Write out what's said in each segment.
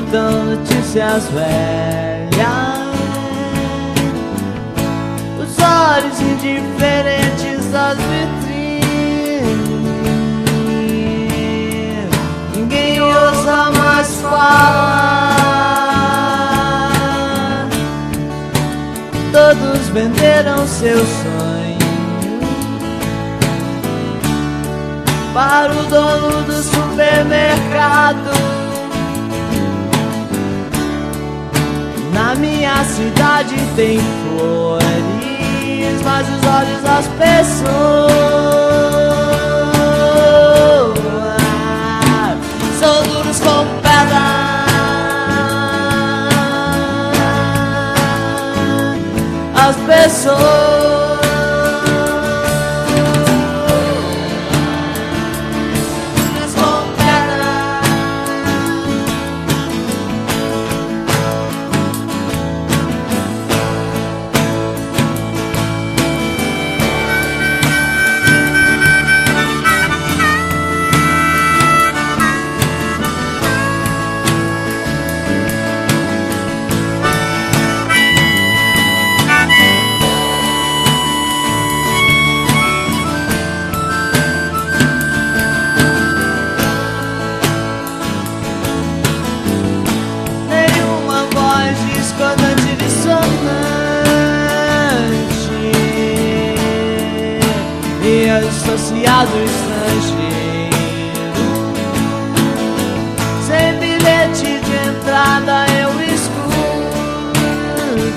escutam notícias velhas, os olhos indiferentes das vitrines. Ninguém ousa mais falar, todos venderam seu sonho para o dono do supermercado. Na minha cidade tem flores, mas os olhos das pessoas são duros como pedra. As pessoas discordante, dissonante e associado estrangeiro. Sem bilhete de entrada eu escuto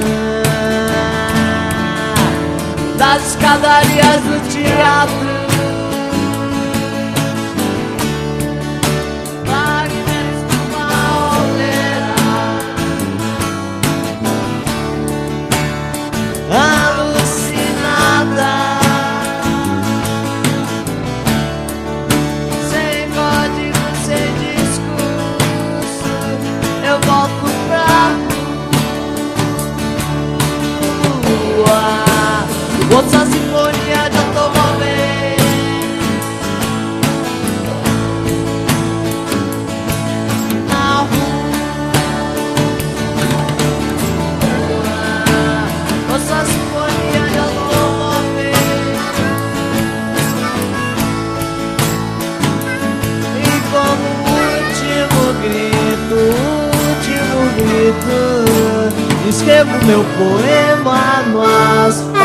das escadarias do teatro. Alucinada, sem código, sem discurso, eu volto pra rua. Ouça a sinfonia de automóveis, na rua. Ouça a sinfonia de automóveis, e como último grito, escrevo meu poema no asfalto.